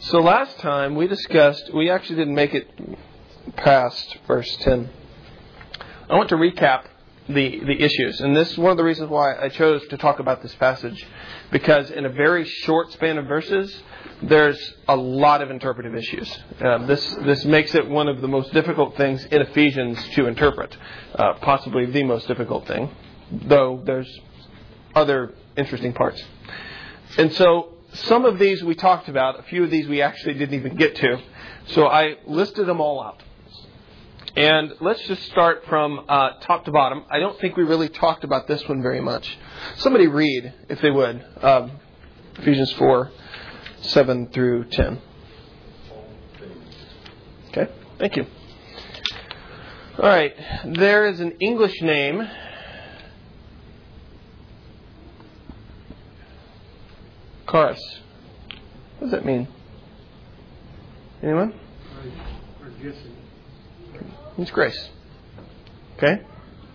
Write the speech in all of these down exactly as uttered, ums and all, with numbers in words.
So last time we discussed, we actually didn't make it past verse ten. I want to recap the, the issues. And this is one of the reasons why I chose to talk about this passage. Because in a very short span of verses, there's a lot of interpretive issues. Uh, this this makes it one of the most difficult things in Ephesians to interpret. Uh, possibly the most difficult thing. Though there's other interesting parts. And so some of these we talked about. A few of these we actually didn't even get to. So I listed them all out. And let's just start from uh, top to bottom. I don't think we really talked about this one very much. Somebody read, if they would, um, Ephesians four, seven through ten. Okay, thank you. All right, there is an English name. Charis. What does that mean? Anyone? It means grace. Okay?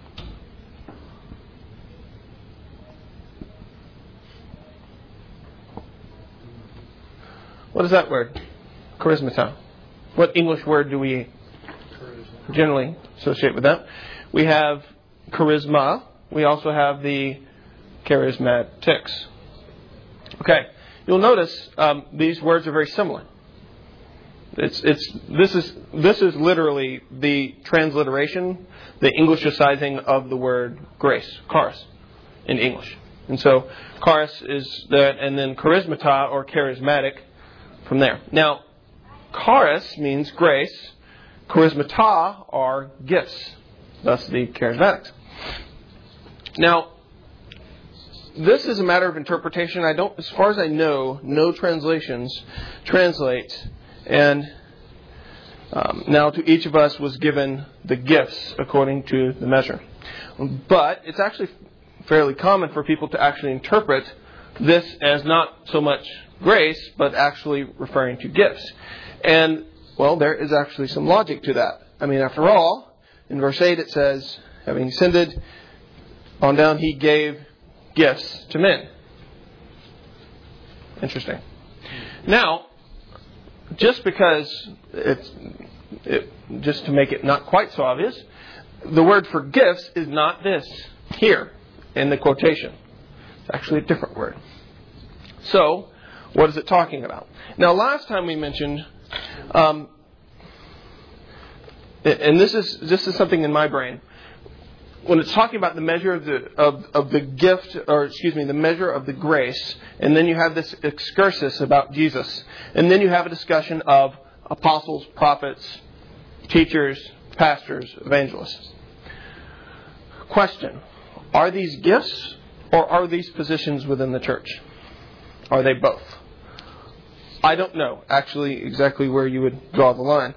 What is that word? Charismata. What English word do we generally associate with that? We have charisma. We also have the charismatics. Okay. You'll notice um, these words are very similar. It's it's this is this is literally the transliteration, the Englishizing of the word grace, charis, in English. And so charis is that, and then charismata or charismatic from there. Now, charis means grace. Charismata are gifts, thus the charismatics. Now, this is a matter of interpretation. I don't, as far as I know, no translations translate. And um, now to each of us was given the gifts according to the measure. But it's actually fairly common for people to actually interpret this as not so much grace, but actually referring to gifts. And, well, there is actually some logic to that. I mean, after all, in verse eight it says, having ascended on down, he gave gifts to men. Interesting. Now, just because it's, it, just to make it not quite so obvious, the word for gifts is not this here in the quotation. It's actually a different word. So, what is it talking about? Now, last time we mentioned, um, and this is this is something in my brain. When it's talking about the measure of the of, of the gift, or excuse me, the measure of the grace, and then you have this excursus about Jesus, and then you have a discussion of apostles, prophets, teachers, pastors, evangelists. Question: are these gifts or are these positions within the church? Are they both? I don't know actually exactly where you would draw the line.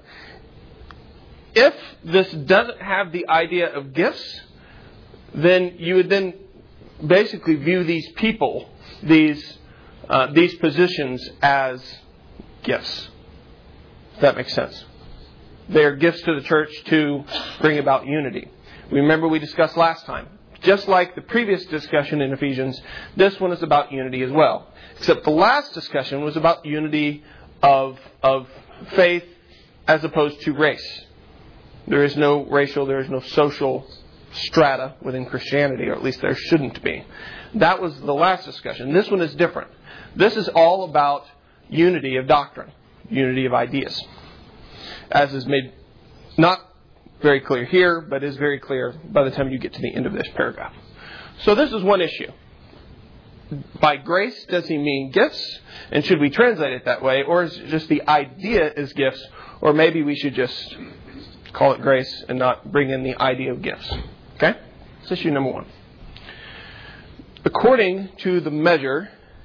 If this doesn't have the idea of gifts, then you would then basically view these people, these uh, these positions as gifts. If that makes sense. They are gifts to the church to bring about unity. Remember we discussed last time. Just like the previous discussion in Ephesians, this one is about unity as well. Except the last discussion was about unity of of faith as opposed to race. There is no racial, there is no social strata within Christianity, or at least there shouldn't be. That was the last discussion. This one is different. This is all about unity of doctrine, unity of ideas. As is made not very clear here, but is very clear by the time you get to the end of this paragraph. So this is one issue. By grace, does he mean gifts? And should we translate it that way? Or is it just the idea is gifts? Or maybe we should just call it grace and not bring in the idea of gifts. Okay? That's issue number one. According to the measure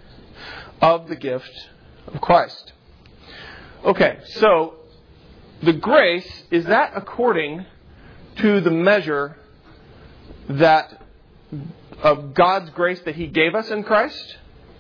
of the gift of Christ. Okay, so the grace, is that according to the measure that of God's grace that He gave us in Christ?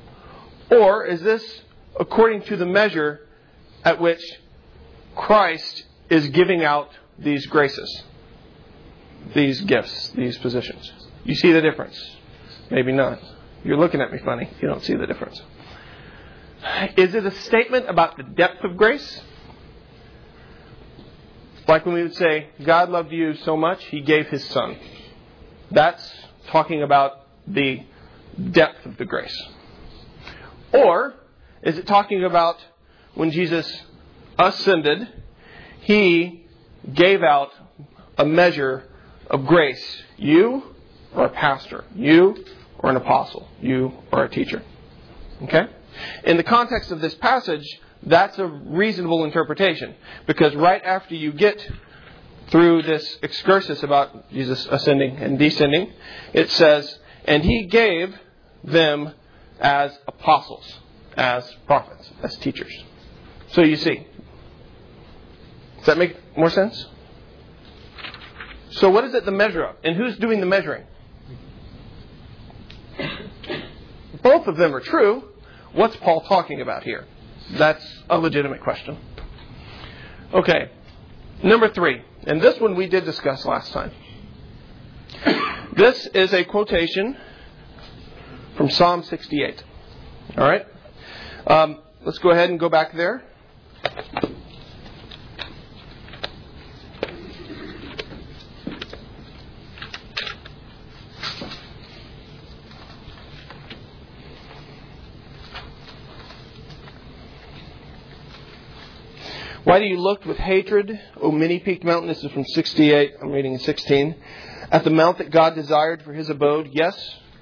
Or is this according to the measure at which Christ is giving out these graces, these gifts, these positions? You see the difference? Maybe not. You're looking at me funny. You don't see the difference. Is it a statement about the depth of grace? Like when we would say, God loved you so much, He gave His Son. That's talking about the depth of the grace. Or is it talking about when Jesus ascended, He gave out a measure of grace? You or a pastor? You or an apostle? You or a teacher? Okay? In the context of this passage, that's a reasonable interpretation. Because right after you get through this excursus about Jesus ascending and descending, it says, and He gave them as apostles, as prophets, as teachers. So you see. Does that make more sense? So what is it the measure of? And who's doing the measuring? Both of them are true. What's Paul talking about here? That's a legitimate question. Okay. Number three. And this one we did discuss last time. This is a quotation from Psalm sixty-eight. All right? Um, let's go ahead and go back there. Why do you look with hatred, O many-peaked mountain? This is from sixty-eight. I'm reading in sixteen. At the mount that God desired for His abode. Yes.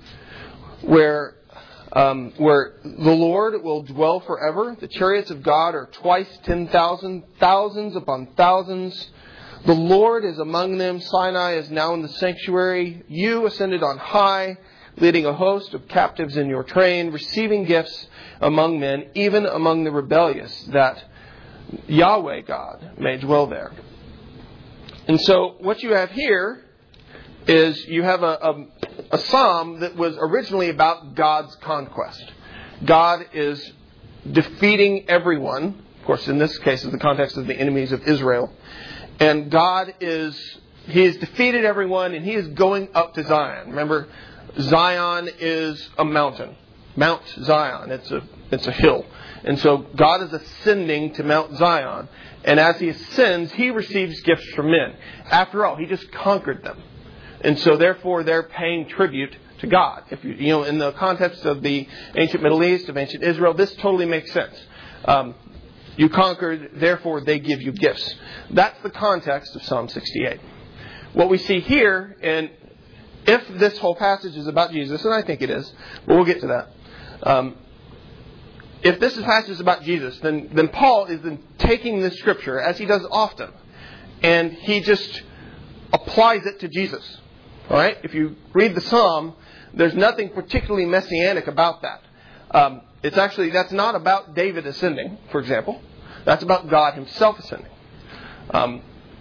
Where, um, where the Lord will dwell forever. The chariots of God are twice ten thousand, thousands upon thousands. The Lord is among them. Sinai is now in the sanctuary. You ascended on high, leading a host of captives in your train, receiving gifts among men, even among the rebellious, that Yahweh God may dwell there. And so what you have here is you have a, a, a psalm that was originally about God's conquest. God is defeating everyone. Of course, in this case, in the context of the enemies of Israel. And God is, He has defeated everyone and He is going up to Zion. Remember, Zion is a mountain. Mount Zion. It's a, it's a hill. And so God is ascending to Mount Zion. And as He ascends, He receives gifts from men. After all, He just conquered them. And so therefore they're paying tribute to God. If you, you know, in the context of the ancient Middle East, of ancient Israel, this totally makes sense. Um, you conquered, therefore they give you gifts. That's the context of Psalm sixty-eight. What we see here, and if this whole passage is about Jesus, and I think it is, but we'll get to that. Um, If this passage is about Jesus, then, then Paul is then taking this scripture, as he does often, and he just applies it to Jesus. All right? If you read the psalm, there's nothing particularly messianic about that. Um, it's actually, that's not about David ascending, for example. That's about God Himself ascending. Um,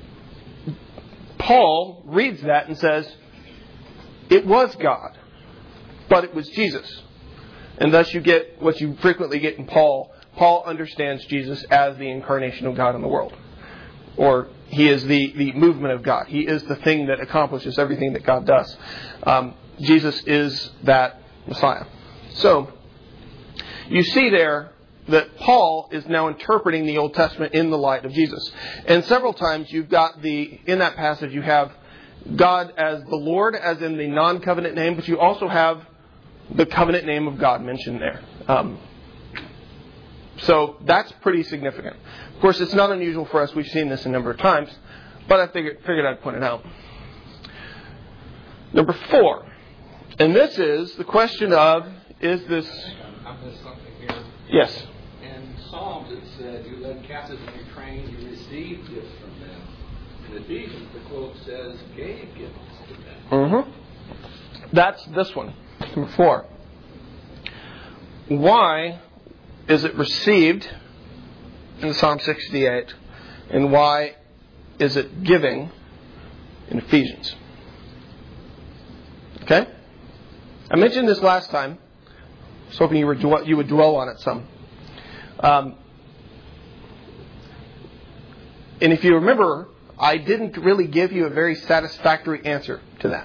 Paul reads that and says, it was God, but it was Jesus. And thus you get what you frequently get in Paul. Paul understands Jesus as the incarnation of God in the world. Or He is the, the movement of God. He is the thing that accomplishes everything that God does. Um, Jesus is that Messiah. So, you see there that Paul is now interpreting the Old Testament in the light of Jesus. And several times you've got the, in that passage you have God as the Lord, as in the non-covenant name, but you also have the covenant name of God mentioned there. Um, so that's pretty significant. Of course, it's not unusual for us. We've seen this a number of times, but I figured, figured I'd point it out. Number four. And this is the question of, is this... I missed something here. Yes. In Psalms it said, you led captives in your train, you received gifts from them. In Ephesians, the quote says, gave gifts to them. Mm-hmm. That's this one. Number four. Why is it received in Psalm sixty-eight, and why is it giving in Ephesians? Okay? I mentioned this last time. I was hoping you, were, you would dwell on it some. Um, and if you remember, I didn't really give you a very satisfactory answer to that.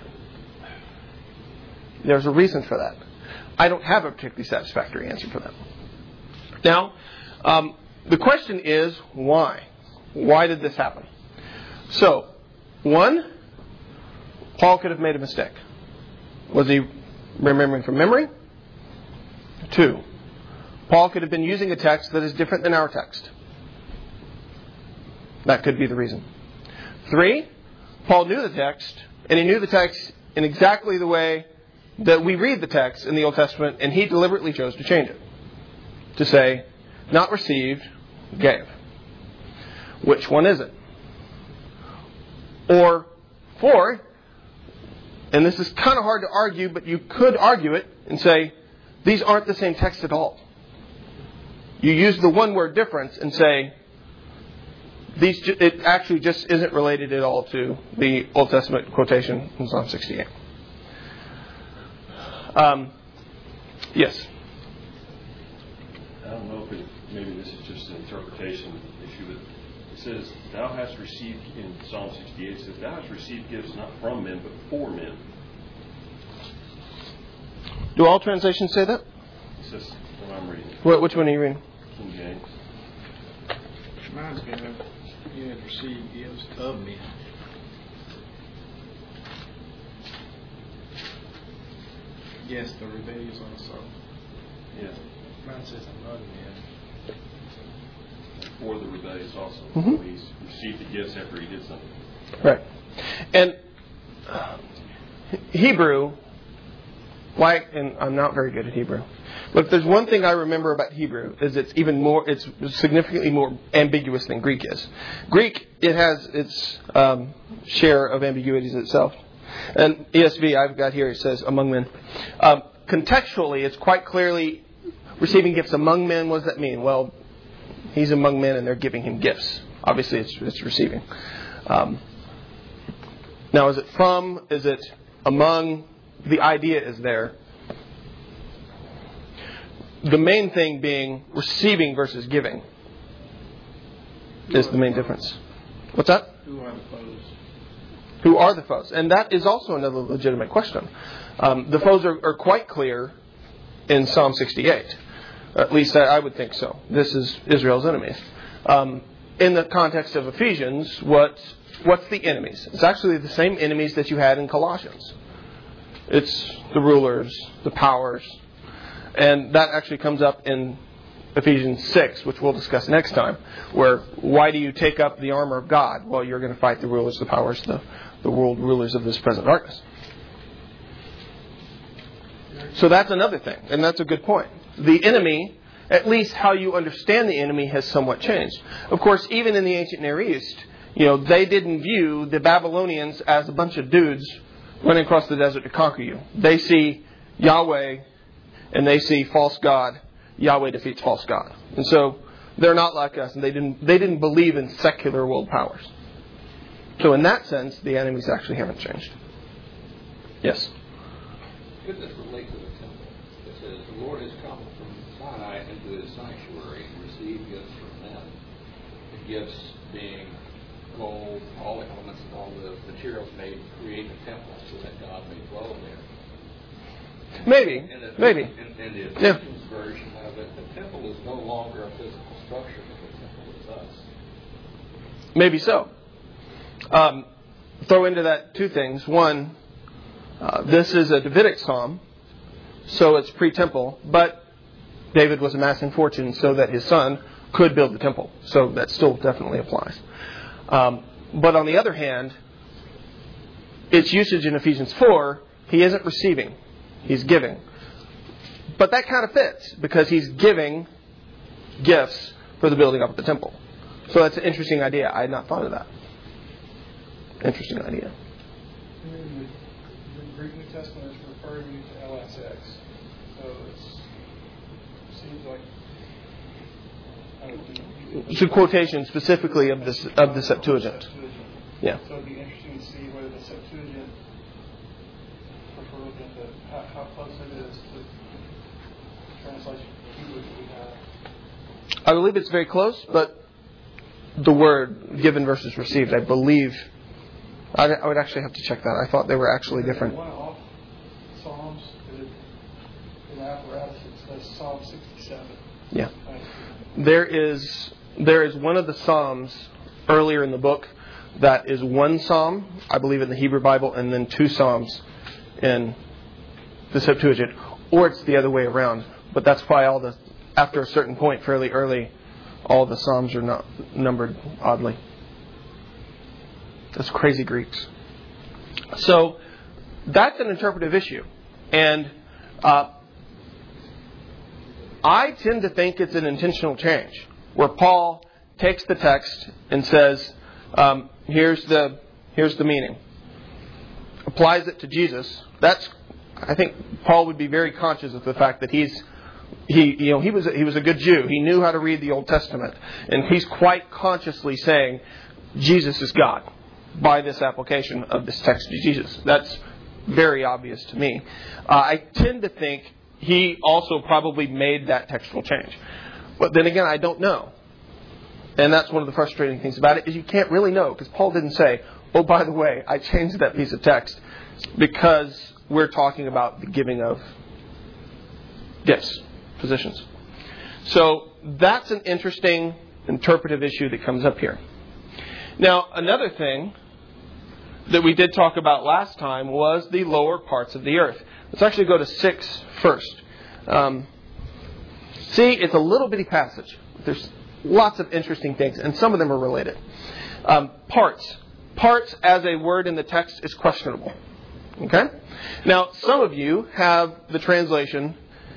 There's a reason for that. I don't have a particularly satisfactory answer for that. Now, um, the question is, why? Why did this happen? So, one, Paul could have made a mistake. Was he remembering from memory? Two, Paul could have been using a text that is different than our text. That could be the reason. Three, Paul knew the text, and he knew the text in exactly the way that we read the text in the Old Testament, and he deliberately chose to change it. To say, not received, gave. Which one is it? Or four, and this is kind of hard to argue, but you could argue it and say, these aren't the same text at all. You use the one word difference and say, these ju- it actually just isn't related at all to the Old Testament quotation in Psalm sixty-eight. Um, yes? I don't know if it, maybe this is just an interpretation issue, but it says, thou hast received, in Psalm sixty-eight, it says, thou hast received gifts not from men, but for men. Do all translations say that? It says, what I'm reading. What, which one are you reading? King James. Mine's going to you have received gifts of men. Yes, the rebellious also. Yeah. Mine says among men. For the rebellious also. Mm-hmm. So he's received the gifts after he did something. Right. And uh, Hebrew, like, and I'm not very good at Hebrew, but if there's one thing I remember about Hebrew is it's even more, it's significantly more ambiguous than Greek is. Greek, it has its um, share of ambiguities itself. And E S V I've got here, it says among men. Um, contextually, it's quite clearly receiving gifts among men. What does that mean? Well, he's among men and they're giving him gifts. Obviously, it's, it's receiving. Um, now, is it from? Is it among? The idea is there. The main thing being receiving versus giving is the main difference. What's that? Who are the foes? Who are the foes? And that is also another legitimate question. Um, the foes are, are quite clear in Psalm sixty-eight. At least I, I would think so. This is Israel's enemies. Um, in the context of Ephesians, what what's the enemies? It's actually the same enemies that you had in Colossians. It's the rulers, the powers. And that actually comes up in Ephesians six, which we'll discuss next time, where why do you take up the armor of God? Well, you're going to fight the rulers, the powers, the, the world rulers of this present darkness. So that's another thing, and that's a good point. The enemy, at least how you understand the enemy, has somewhat changed. Of course, even in the ancient Near East, you know, they didn't view the Babylonians as a bunch of dudes running across the desert to conquer you. They see Yahweh and they see false God. Yahweh defeats false God. And so they're not like us, and they didn't they didn't believe in secular world powers. So in that sense, the enemies actually haven't changed. Yes? Could this relate to the temple? It says, the Lord has come from Sinai into his sanctuary and received gifts from men. The gifts being gold, all the elements and all the materials made to create the temple so that God may dwell there. Maybe. In the, Maybe. In, in the Yeah. Ephesians version of it, the temple is no longer a physical structure, but the temple is us. Maybe so. Um, throw into that two things. One, uh, this is a Davidic psalm, so it's pre-temple, but David was amassing fortune so that his son could build the temple. So that still definitely applies. Um, but on the other hand, its usage in Ephesians four, he isn't receiving, he's giving. But that kind of fits, because he's giving gifts for the building up of the temple. So that's an interesting idea. I had not thought of that. Interesting idea. In the, the Greek New Testament is referring to L S X. So it's, it seems like I don't know, It's a quotation specifically of this of the Septuagint. Septuagint. Yeah. So it'd be interesting to see whether the Septuagint, if we're looking at the, how, how close it is to the translation of Hebrew that we have. I believe it's very close, but the word given versus received, I believe, I, I would actually have to check that. I thought they were actually different. One off Psalms, in apparatus, it says Psalm sixty-seven. Yeah. Right. there is there is one of the Psalms earlier in the book that is one Psalm, I believe, in the Hebrew Bible, and then two Psalms in the Septuagint, or it's the other way around. But that's why all the after a certain point, fairly early, all the Psalms are not numbered oddly. That's crazy Greeks. So that's an interpretive issue, and uh, I tend to think it's an intentional change, where Paul takes the text and says, um, "Here's the here's the meaning." Applies it to Jesus. That's I think Paul would be very conscious of the fact that he's he you know he was a, he was a good Jew. He knew how to read the Old Testament, and he's quite consciously saying Jesus is God by this application of this text to Jesus. That's very obvious to me. Uh, I tend to think he also probably made that textual change. But then again, I don't know. And that's one of the frustrating things about it, is you can't really know, because Paul didn't say, oh, by the way, I changed that piece of text because we're talking about the giving of gifts, positions. So that's an interesting interpretive issue that comes up here. Now, another thing that we did talk about last time was the lower parts of the earth. Let's actually go to six first. Um, see, it's a little bitty passage. There's lots of interesting things, and some of them are related. Um, parts. Parts as a word in the text is questionable. Okay? Now, some of you have the translation,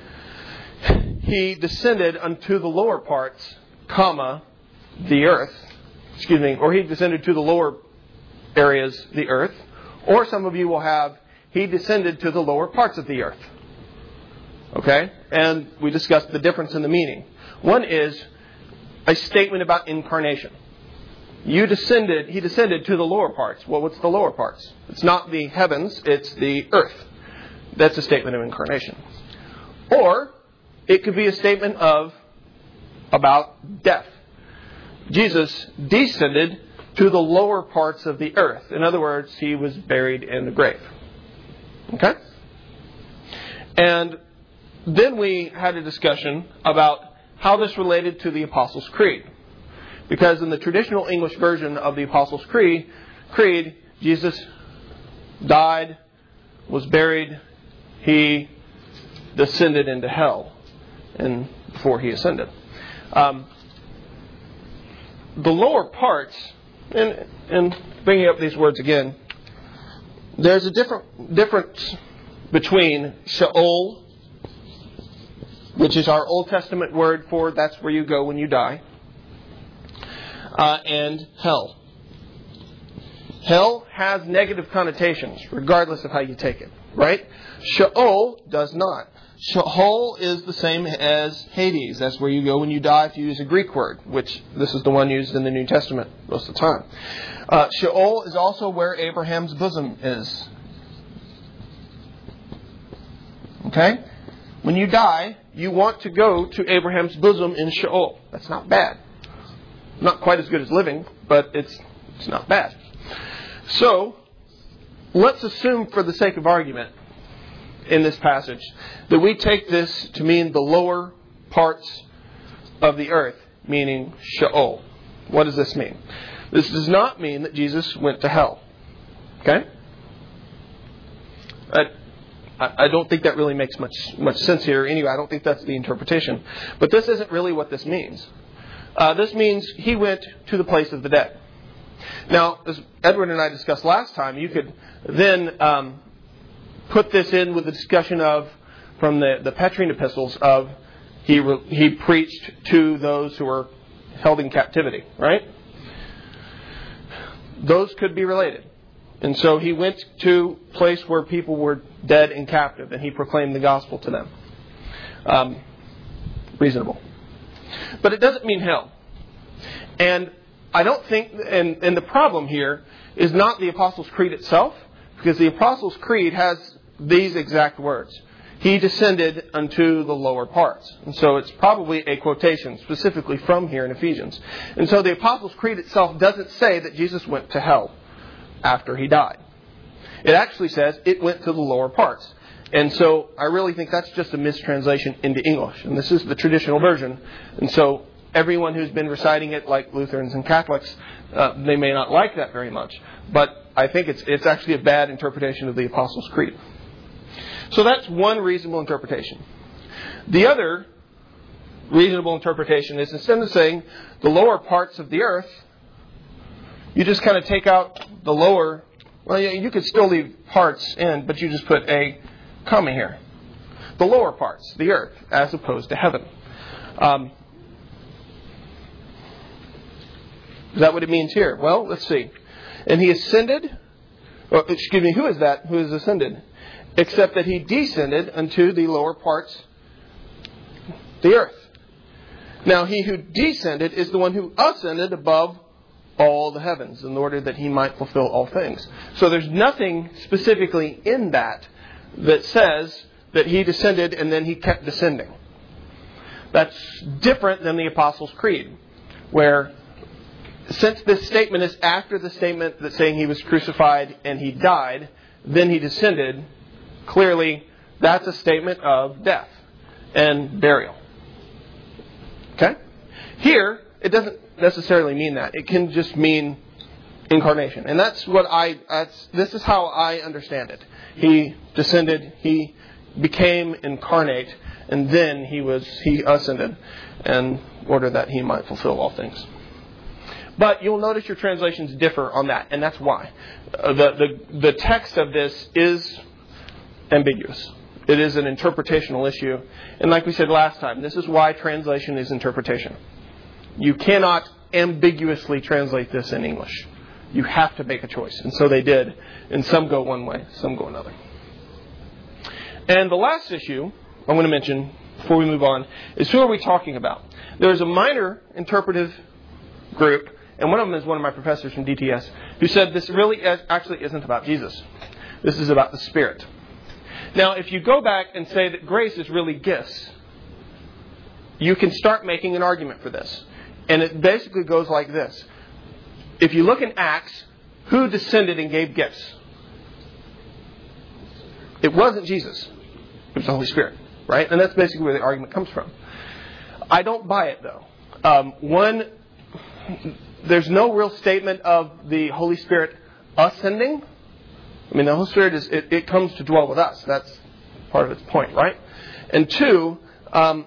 he descended unto the lower parts, comma, the earth. Excuse me, or he descended to the lower areas, the earth. Or some of you will have, he descended to the lower parts of the earth. Okay? And we discussed the difference in the meaning. One is a statement about incarnation. You descended, he descended to the lower parts. Well, what's the lower parts? It's not the heavens, it's the earth. That's a statement of incarnation. Or it could be a statement of about death. Jesus descended to the lower parts of the earth. In other words, he was buried in the grave. Okay? And then we had a discussion about how this related to the Apostles' Creed. Because in the traditional English version of the Apostles' Creed, Creed, Jesus died, was buried, he descended into hell, and before he ascended. Um, the lower parts, and, and bringing up these words again, there's a different difference between Sheol, which is our Old Testament word for that's where you go when you die, uh, and hell. Hell has negative connotations, regardless of how you take it, right? Sheol does not. Sheol is the same as Hades. That's where you go when you die if you use a Greek word, which this is the one used in the New Testament most of the time. Uh, Sheol is also where Abraham's bosom is. Okay? When you die, you want to go to Abraham's bosom in Sheol. That's not bad. Not quite as good as living, but it's it's not bad. So, let's assume for the sake of argument in this passage that we take this to mean the lower parts of the earth, meaning Sheol. What does this mean? This does not mean that Jesus went to hell. Okay? I, I don't think that really makes much much sense here. Anyway, I don't think that's the interpretation. But this isn't really what this means. Uh, this means he went to the place of the dead. Now, as Edward and I discussed last time, you could then um, put this in with the discussion of, from the, the Petrine epistles, of he, re, he preached to those who were held in captivity, right? Those could be related. And so he went to a place where people were dead and captive, and he proclaimed the gospel to them. Um, reasonable. But it doesn't mean hell. And I don't think, and, and the problem here is not the Apostles' Creed itself, because the Apostles' Creed has these exact words. He descended unto the lower parts. And so it's probably a quotation specifically from here in Ephesians. And so the Apostles' Creed itself doesn't say that Jesus went to hell after he died. It actually says it went to the lower parts. And so I really think that's just a mistranslation into English. And this is the traditional version. And so everyone who's been reciting it, like Lutherans and Catholics, uh, they may not like that very much. But I think it's it's actually a bad interpretation of the Apostles' Creed. So that's one reasonable interpretation. The other reasonable interpretation is, instead of saying the lower parts of the earth, you just kind of take out the lower. Well, you could still leave parts in, but you just put a comma here. The lower parts, the earth, as opposed to heaven. Um, is that what it means here? Well, let's see. And he ascended, or, excuse me, who is that who is ascended? Except that he descended unto the lower parts, the earth. Now, he who descended is the one who ascended above all the heavens, in order that he might fulfill all things. So there's nothing specifically in that that says that he descended and then he kept descending. That's different than the Apostles' Creed, where since this statement is after the statement that's saying he was crucified and he died, then he descended, clearly that's a statement of death and burial. Okay? Here, it doesn't necessarily mean that. It can just mean incarnation. And that's what I, that's, this is how I understand it. He descended, he became incarnate, and then he was, he ascended in order that he might fulfill all things. But you'll notice your translations differ on that, and that's why. Uh, the, the, the text of this is ambiguous. It is an interpretational issue. And like we said last time, this is why translation is interpretation. You cannot ambiguously translate this in English. You have to make a choice. And so they did. And some go one way, some go another. And the last issue I want to mention before we move on is, who are we talking about? There's a minor interpretive group, and one of them is one of my professors from D T S, who said this really actually isn't about Jesus. This is about the Spirit. Now, if you go back and say that grace is really gifts, you can start making an argument for this. And it basically goes like this. If you look in Acts, who descended and gave gifts? It wasn't Jesus. It was the Holy Spirit. Right? And that's basically where the argument comes from. I don't buy it, though. Um, one, there's no real statement of the Holy Spirit ascending. I mean, the Holy Spirit, is it, it comes to dwell with us. That's part of its point, right? And two, um,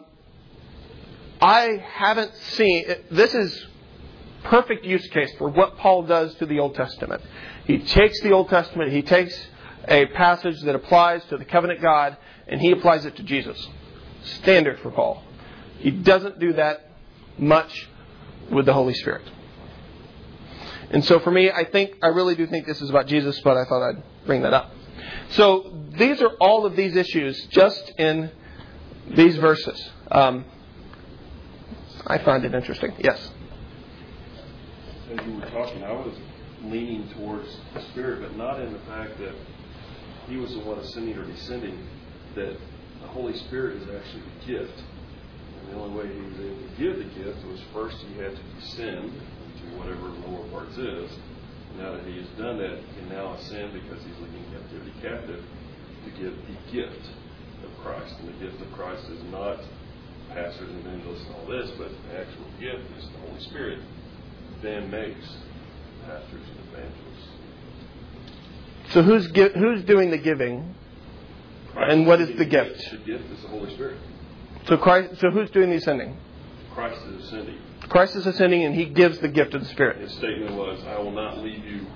I haven't seen... This is perfect use case for what Paul does to the Old Testament. He takes the Old Testament, he takes a passage that applies to the covenant God, and he applies it to Jesus. Standard for Paul. He doesn't do that much with the Holy Spirit. And so for me, I think, I really do think this is about Jesus, but I thought I'd bring that up. So these are all of these issues just in these verses. Um, I find it interesting. Yes? As you were talking, I was leaning towards the Spirit, but not in the fact that he was the one ascending or descending, that the Holy Spirit is actually the gift. And the only way he was able to give the gift was first he had to descend to whatever the lower parts is. Now that he has done that, he can now ascend, because he's leading captivity captive, to give the gift of Christ. And the gift of Christ is not pastors and evangelists and all this, but the actual gift is the Holy Spirit then makes pastors and evangelists. So who's gi- who's doing the giving? Christ and what is the gift? The gift is the Holy Spirit. So Christ. So who's doing the ascending? Christ is ascending. Christ is ascending, and he gives the gift of the Spirit. His statement was, I will not leave you,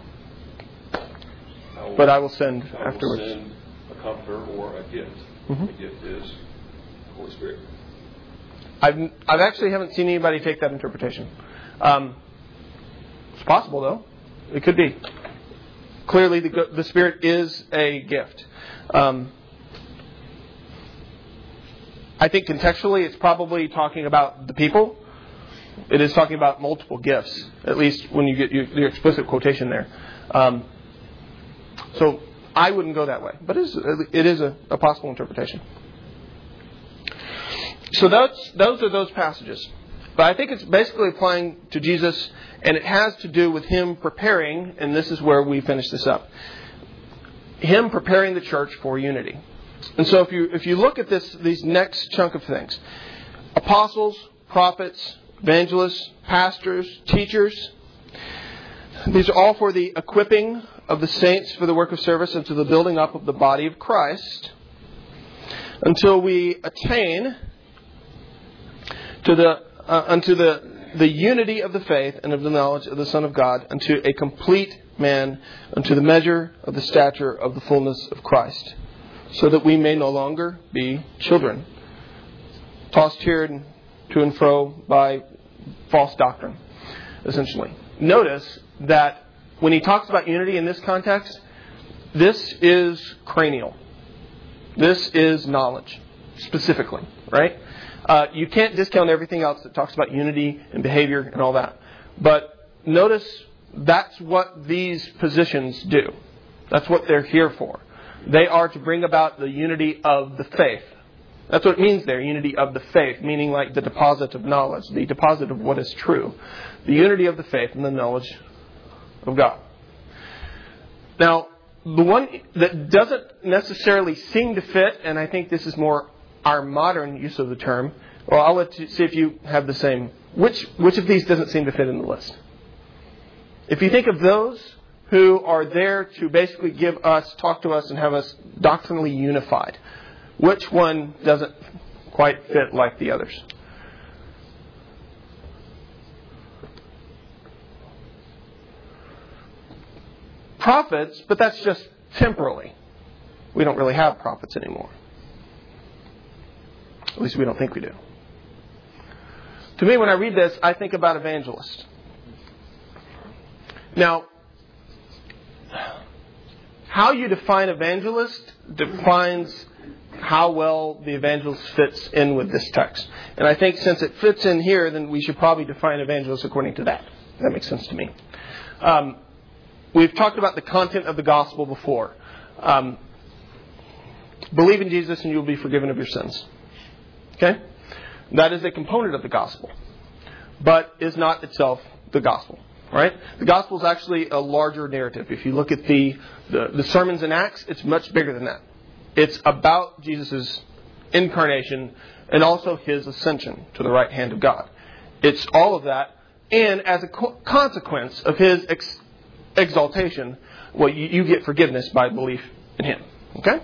I will, but I will send I will afterwards. send a comforter or a gift. Mm-hmm. The gift is the Holy Spirit. I've I've actually haven't seen anybody take that interpretation. Um, it's possible, though. It could be. Clearly, the the Spirit is a gift. Um, I think contextually, it's probably talking about the people. It is talking about multiple gifts, at least when you get your, your explicit quotation there. Um, so I wouldn't go that way, but it is, it is a, a possible interpretation. So that's, those are those passages. But I think it's basically applying to Jesus, and it has to do with him preparing, and this is where we finish this up, him preparing the church for unity. And so if you if you look at this these next chunk of things, apostles, prophets, evangelists, pastors, teachers. These are all for the equipping of the saints for the work of service and to the building up of the body of Christ until we attain to the uh, unto the the unity of the faith and of the knowledge of the Son of God, unto a complete man, unto the measure of the stature of the fullness of Christ, so that we may no longer be children, tossed here and to and fro by false doctrine, essentially. Notice that when he talks about unity in this context, this is cranial. This is knowledge, specifically, right? Uh, you can't discount everything else that talks about unity and behavior and all that. But notice that's what these positions do. That's what they're here for. They are to bring about the unity of the faith. That's what it means there, unity of the faith, meaning like the deposit of knowledge, the deposit of what is true. The unity of the faith and the knowledge of God. Now, the one that doesn't necessarily seem to fit, and I think this is more our modern use of the term, well, I'll let you see if you have the same. Which which of these doesn't seem to fit in the list? If you think of those who are there to basically give us, talk to us, and have us doctrinally unified, which one doesn't quite fit like the others? Prophets, but that's just temporally. We don't really have prophets anymore. At least we don't think we do. To me, when I read this, I think about evangelist. Now, how you define evangelist defines how well the evangelist fits in with this text. And I think since it fits in here, then we should probably define evangelist according to that. That makes sense to me. Um, we've talked about the content of the gospel before. Um, believe in Jesus and you'll be forgiven of your sins. Okay? That is a component of the gospel, but is not itself the gospel. Right? The gospel is actually a larger narrative. If you look at the, the, the sermons in Acts, it's much bigger than that. It's about Jesus' incarnation and also His ascension to the right hand of God. It's all of that. And as a co- consequence of His ex- exaltation, well, you, you get forgiveness by belief in Him. Okay?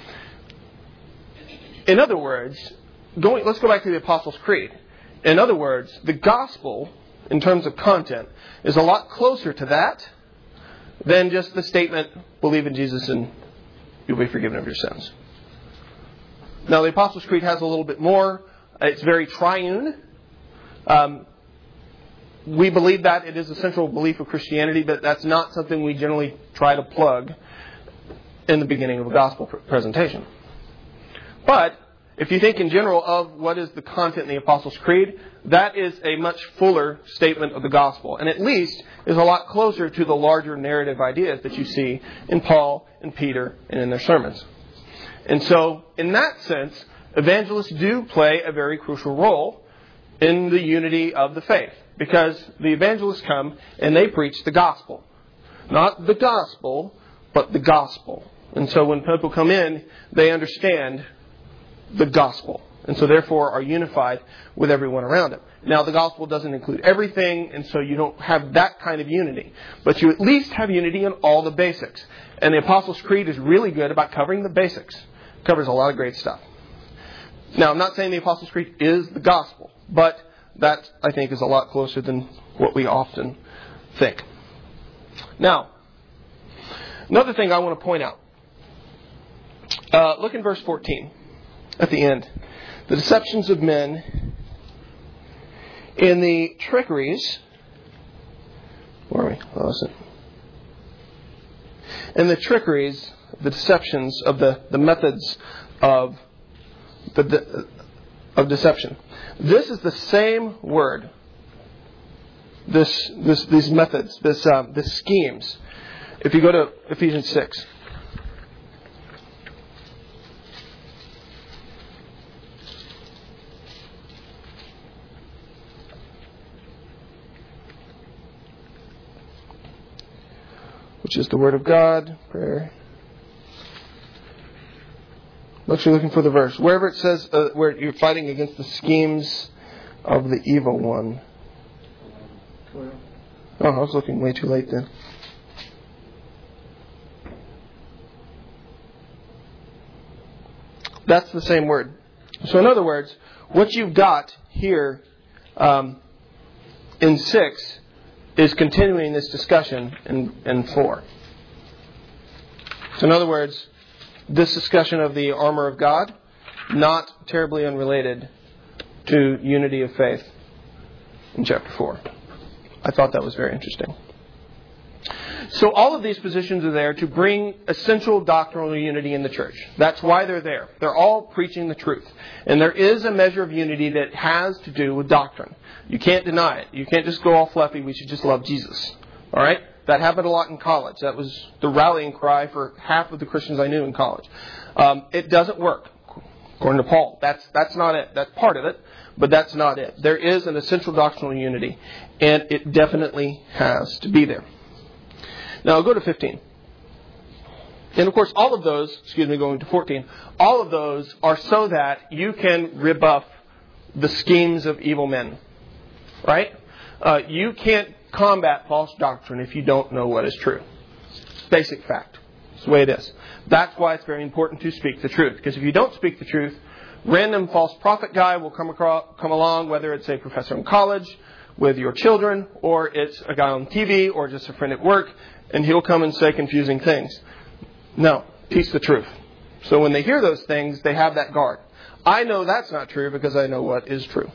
In other words, going, let's go back to the Apostles' Creed. In other words, the gospel, in terms of content, is a lot closer to that than just the statement, believe in Jesus and you'll be forgiven of your sins. Now, the Apostles' Creed has a little bit more. It's very triune. Um, we believe that it is a central belief of Christianity, but that's not something we generally try to plug in the beginning of a gospel presentation. But if you think in general of what is the content in the Apostles' Creed, that is a much fuller statement of the gospel, and at least is a lot closer to the larger narrative ideas that you see in Paul and Peter and in their sermons. And so, in that sense, evangelists do play a very crucial role in the unity of the faith, because the evangelists come and they preach the gospel. Not the gospel, but the gospel. And so when people come in, they understand the gospel, and so therefore are unified with everyone around them. Now, the gospel doesn't include everything, and so you don't have that kind of unity. But you at least have unity in all the basics. And the Apostles' Creed is really good about covering the basics. It covers a lot of great stuff. Now, I'm not saying the Apostles' Creed is the gospel, but that, I think, is a lot closer than what we often think. Now, another thing I want to point out. Uh, look in verse fourteen. At the end, the deceptions of men in the trickeries, where are we? Oh, is it? In the trickeries, the deceptions of the, the methods of the, the of deception. This is the same word. This this these methods, this um, this schemes. If you go to Ephesians six. Which is the Word of God, prayer. I'm actually looking for the verse. Wherever it says uh, where you're fighting against the schemes of the evil one. Twelve. Oh, I was looking way too late then. That's the same word. So in other words, what you've got here um, in six is continuing this discussion in, in four. So in other words, this discussion of the armor of God, not terribly unrelated to unity of faith in chapter four. I thought that was very interesting. So all of these positions are there to bring essential doctrinal unity in the church. That's why they're there. They're all preaching the truth. And there is a measure of unity that has to do with doctrine. You can't deny it. You can't just go all fluffy, we should just love Jesus. All right? That happened a lot in college. That was the rallying cry for half of the Christians I knew in college. Um, it doesn't work, according to Paul. That's that's not it. That's part of it, but that's not it. There is an essential doctrinal unity, and it definitely has to be there. Now I'll go to fifteen. And of course, all of those, excuse me, going to fourteen, all of those are so that you can rebuff the schemes of evil men. Right? Uh, you can't combat false doctrine if you don't know what is true. Basic fact. It's the way it is. That's why it's very important to speak the truth. Because if you don't speak the truth, random false prophet guy will come across, come along, whether it's a professor in college with your children, or it's a guy on T V, or just a friend at work, and he'll come and say confusing things. No, teach the truth. So when they hear those things, they have that guard. I know that's not true because I know what is true.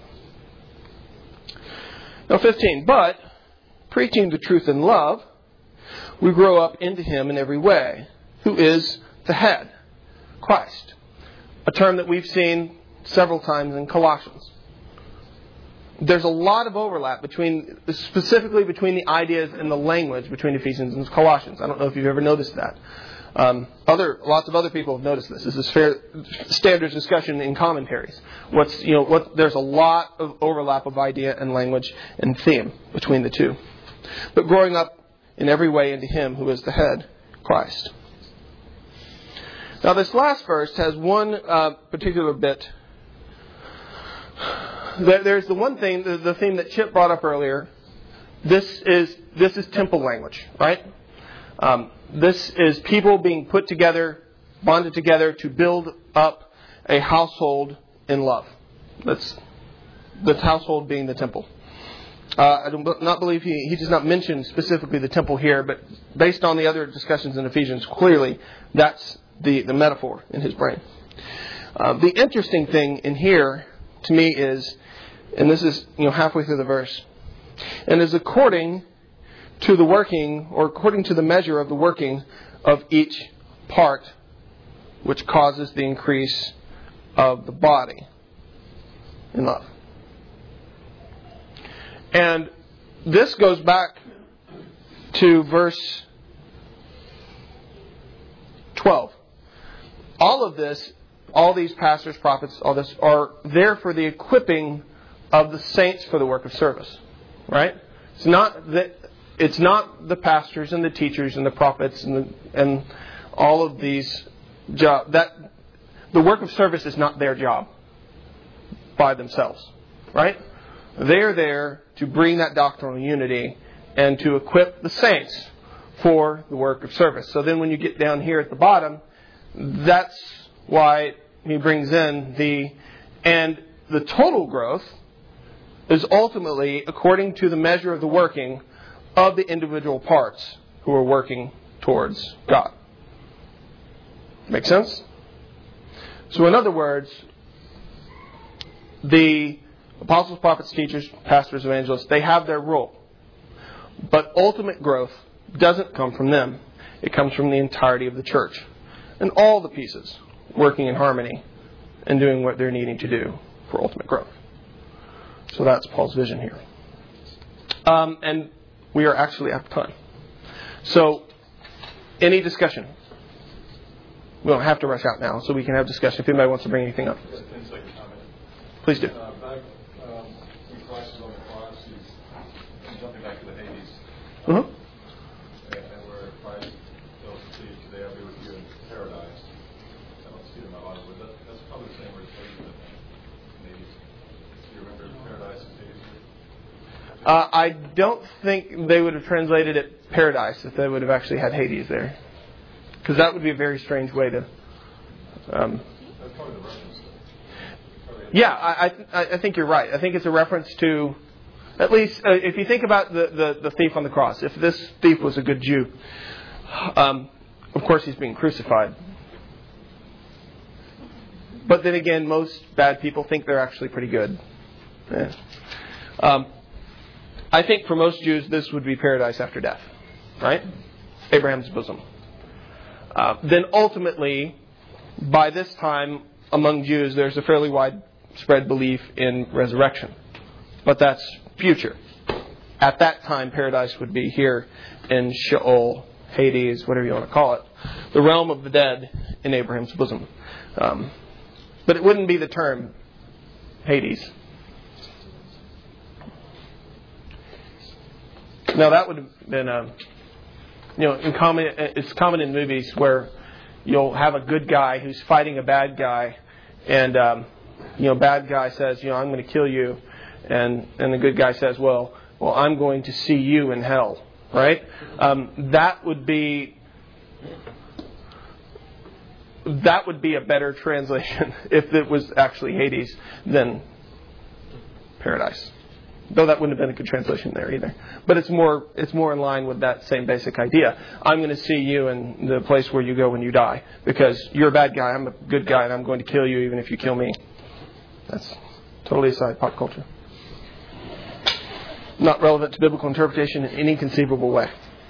Now fifteen, but preaching the truth in love, we grow up into Him in every way, who is the head, Christ. A term that we've seen several times in Colossians. There's a lot of overlap between, specifically between the ideas and the language between Ephesians and Colossians. I don't know if you've ever noticed that. Um, other, lots of other people have noticed this. This is fair, standard discussion in commentaries. What's, you know, what, there's a lot of overlap of idea and language and theme between the two. But growing up in every way into Him who is the head, Christ. Now this last verse has one uh, particular bit. There's the one thing, the, the theme that Chip brought up earlier. This is this is temple language, right? Um, this is people being put together, bonded together to build up a household in love. That's the household being the temple. Uh, I do not believe he, he does not mention specifically the temple here, but based on the other discussions in Ephesians, clearly that's the, the metaphor in his brain. Uh, the interesting thing in here to me is, and this is you know halfway through the verse, and is according to the working, or according to the measure of the working of each part, which causes the increase of the body in love. And this goes back to verse twelve. All of this, all these pastors, prophets, all this are there for the equipping of the saints for the work of service. Right? It's not that it's not the pastors and the teachers and the prophets and the, and all of these jobs. That the work of service is not their job by themselves. Right? They're there to bring that doctrinal unity and to equip the saints for the work of service. So then when you get down here at the bottom, that's why he brings in the, and the total growth is ultimately according to the measure of the working of the individual parts who are working towards God. Make sense? So in other words, the apostles, prophets, teachers, pastors, evangelists, they have their role. But ultimate growth doesn't come from them. It comes from the entirety of the church. And all the pieces working in harmony and doing what they're needing to do for ultimate growth. So that's Paul's vision here. Um, and we are actually out of time. So, any discussion? We don't have to rush out now, so we can have discussion if anybody wants to bring anything up. Please do. Uh, back um, when Christ was on the cross, he's jumping back to the Hades. Um, Mm-hmm. and, and where Christ tells the thief, today I'll be with you in paradise. I don't see it in my Bible, but that, that's probably the same word Hades, I think. Hades. Do you remember paradise I don't think they would have translated it paradise if they would have actually had Hades there. Because that would be a very strange way to... Um, That's probably the reference. yeah, I, I, I think you're right. I think it's a reference to... At least, uh, if you think about the, the, the thief on the cross, if this thief was a good Jew, um, of course he's being crucified. But then again, most bad people think they're actually pretty good. Yeah. Um, I think for most Jews, this would be paradise after death, right? Abraham's bosom. Uh, then ultimately, by this time, among Jews, there's a fairly widespread belief in resurrection. But that's future. At that time, paradise would be here in Sheol, Hades, whatever you want to call it. The realm of the dead in Abraham's bosom. Um, but it wouldn't be the term Hades. Now that would have been, a, you know, in common, it's common in movies where you'll have a good guy who's fighting a bad guy, and um, you know, bad guy says, you know, I'm going to kill you, and and the good guy says, well, well, I'm going to see you in hell, right? Um, that would be that would be a better translation if it was actually Hades than paradise. Though that wouldn't have been a good translation there either. But it's more it's more in line with that same basic idea. I'm going to see you in the place where you go when you die. Because you're a bad guy, I'm a good guy, and I'm going to kill you even if you kill me. That's totally aside pop culture. Not relevant to biblical interpretation in any conceivable way.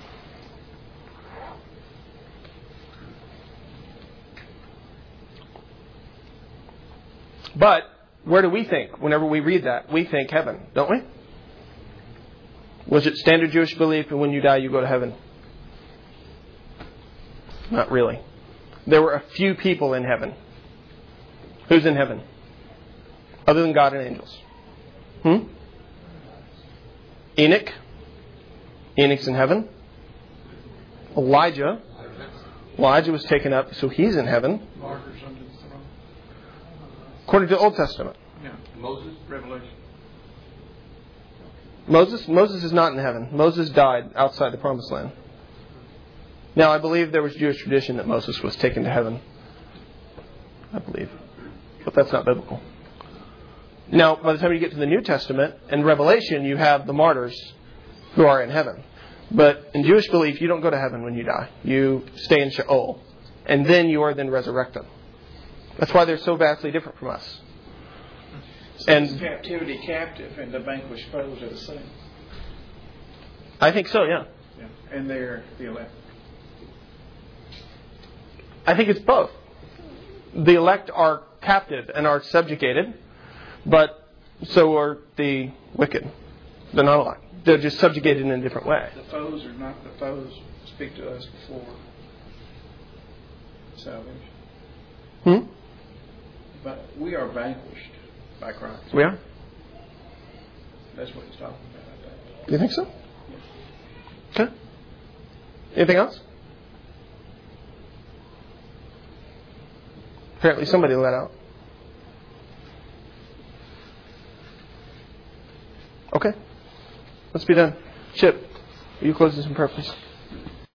But where do we think? Whenever we read that, we think heaven, don't we? Was it standard Jewish belief and when you die you go to heaven? Not really. There were a few people in heaven. Who's in heaven? Other than God and angels. Hmm? Enoch. Enoch's in heaven. Elijah. Elijah was taken up, so he's in heaven. Martyrs under the throne. According to the Old Testament. Yeah. Moses? Revelation. Moses Moses is not in heaven. Moses died outside the Promised Land. Now, I believe there was Jewish tradition that Moses was taken to heaven. I believe. But that's not biblical. Now, by the time you get to the New Testament and Revelation, you have the martyrs who are in heaven. But in Jewish belief, you don't go to heaven when you die. You stay in Sheol. And then you are then resurrected. That's why they're so vastly different from us. So And- it's captivity captive and the vanquished foes are the same. I think so, yeah. Yeah. And they're the elect. I think it's both. The elect are captive and are subjugated, but so are the wicked. They're not elect. They're just subjugated in a different way. The foes are not the foes speak to us before salvation. Hmm? But we are vanquished by Christ. We are? That's what he's talking about, I think. Do you think so? Okay. Anything else? Apparently somebody let out. Okay. Let's be done. Chip, will you close this in prayer, please?